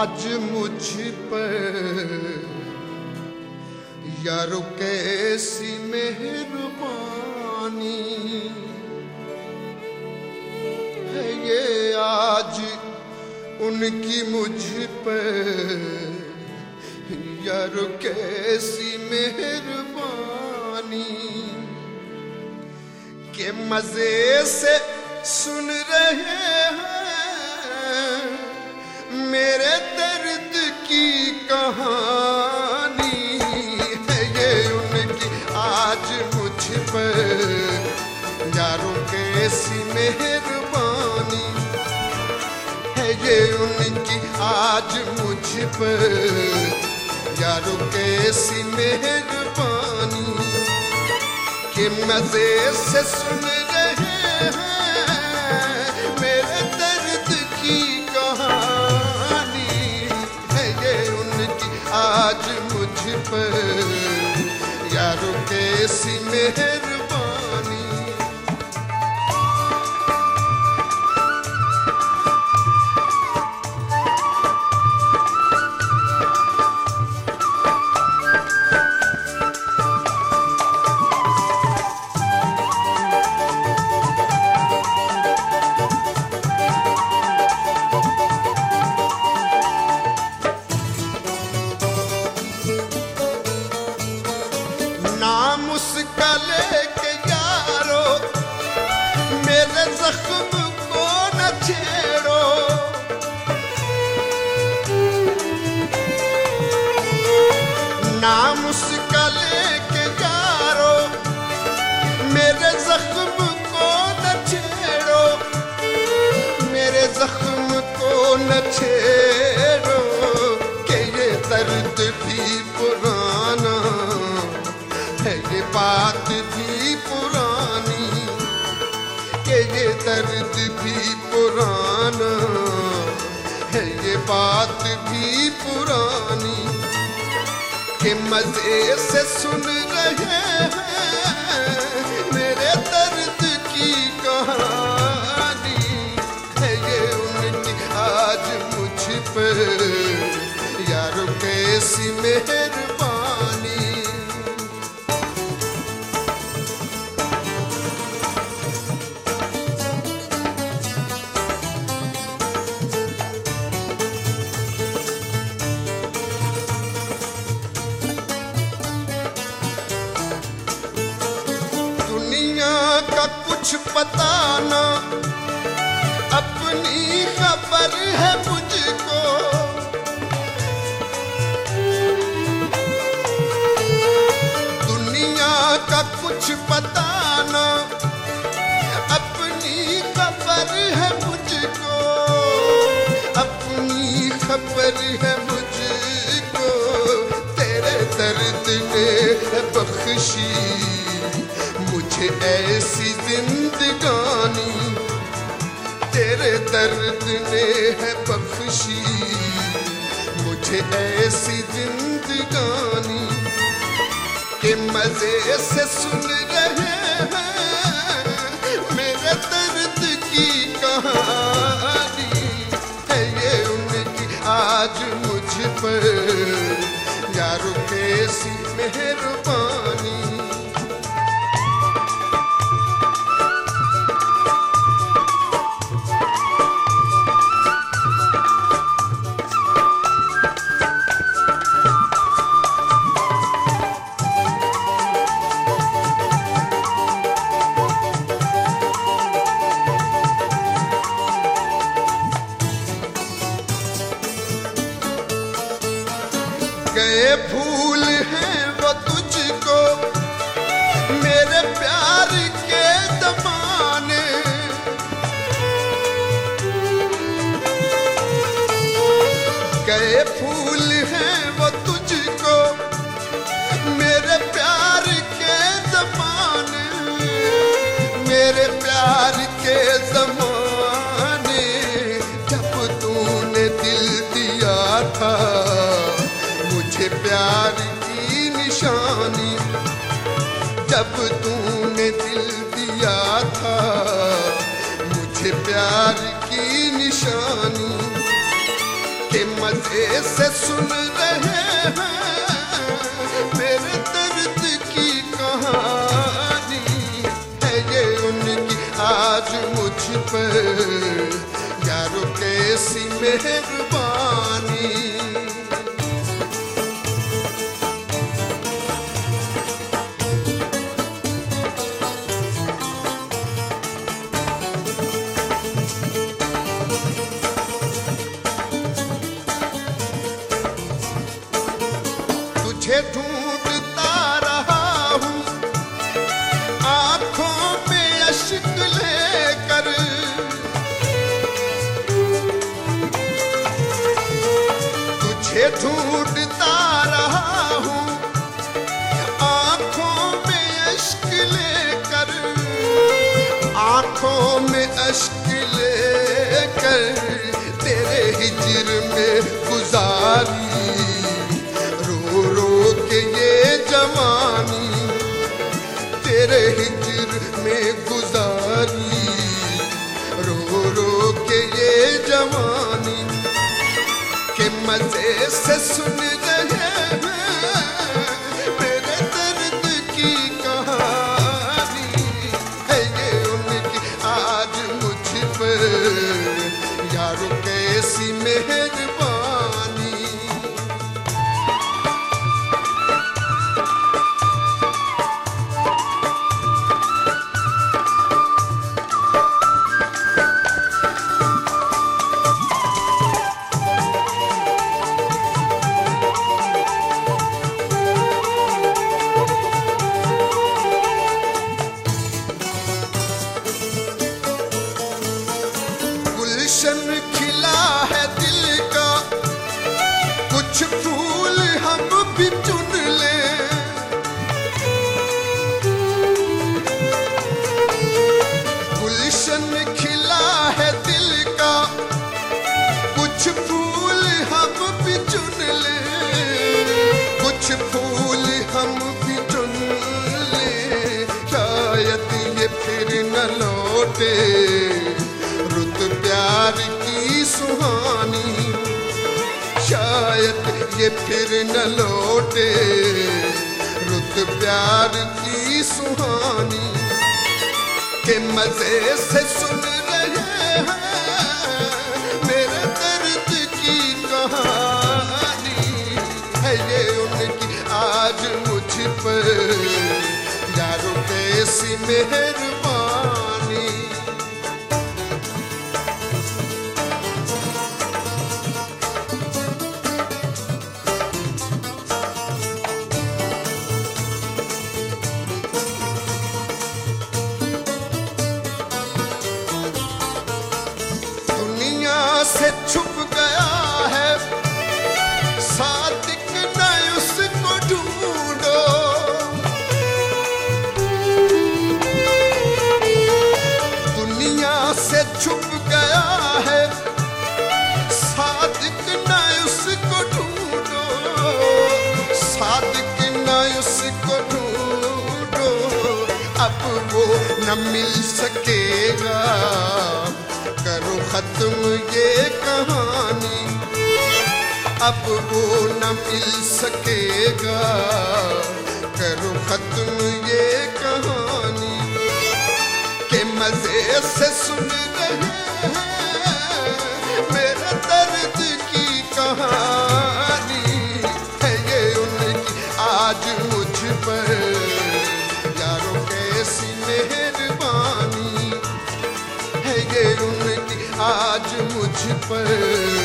आज मुझ पर यारो कैसी मेहरबानी है ये आज उनकी मुझ पर यारो कैसी मेहरबानी के मजे से सुन रहे हैं मेरे दर्द की कहानी है ये उनकी आज मुझ पर यारों कैसी मेहरबानी है ये उनकी आज मुझ पर यारों कैसी मेहरबानी के मजे से सुन रहे हैं मेरे दर्द की कहानी है ये उनकी आज मुझ पर यारों कैसी मेहरबानी। नाम उसका लेके यारो मेरे जख्म को न छेड़ो नाम उसका लेके यारो मेरे जख्म को न छेड़ो मेरे जख्म को न छेड़ो कि ये दर्द भी पुराना है ये बात भी पुरानी कि ये दर्द भी पुराना है ये बात भी पुरानी कि मजे से सुन रहे हैं मेरे दर्द की कहानी है ये उनकी आज मुझ पर यारो कैसी मेहरबानी। का कुछ पता ना अपनी खबर है मुझको दुनिया का कुछ पता ना अपनी खबर है मुझको अपनी खबर है मुझको तेरे दर्द ने बख्शी मुझे ऐसी जिंदगानी तेरे दर्द ने है बख्शी मुझे ऐसी जिंदगानी के मजे से सुन रहे हैं मेरे दर्द की कहानी है ये उनकी आज मुझ पर यारो कैसी मेहरबानी। गए भूल हैं वो तुझको मेरे प्यार के ज़माने गए भूल हैं वो तुझको मेरे प्यार के ज़माने मेरे प्यार के ज़माने जब तूने दिल दिया था मुझे प्यार की निशानी जब तूने दिल दिया था मुझे प्यार की निशानी के मजे से सुन रहे हैं मेरे दर्द की कहानी है ये उनकी आज मुझ पर यारों कैसी मेहरबानी। तुझे ढूंढता रहा हूँ आँखों में अश्क लेकर, तुझे ढूंढता रहा हूँ आँखों में अश्क लेकर, आँखों में अश्क लेकर तेरे हिज्र में गुजारी के ये जवानी, तेरे हिज्र में गुजारी रो रो के ये जवानी के मजे से सुन रहे हैं मेरे दर्द की कहानी है ये उनकी आज मुझ पर यारों कैसी मेहरबानी। गुलशन खिला है दिल का कुछ फूल हम भी चुन लें, गुलशन खिला है दिल का कुछ फूल हम भी चुन लें, कुछ फूल हम भी चुन लें, शायद ये फिर न लौटे रुत प्यार की सुहानी, शायद ये फिर न लौटे रुत प्यार की सुहानी के मजे से सुन रहे हैं मेरे दर्द की कहानी है ये उनकी आज मुझ पर यारों कैसी मेहरबानी। से छुप गया है सादिक न उसको ढूंढो, दुनिया से छुप गया है सादिक न उसको ढूंढो, सादिक न उसको ढूंढो, अब वो न मिल सकेगा करो खत्म ये कहानी, अब वो न मिल सकेगा करो खत्म ये कहानी के मजे से सुन रहे हैं मेरे दर्द की कहानी है ये उनकी आज मुझ पर यारों कैसी मेहरबानी है ये उनकी आज मुझ पर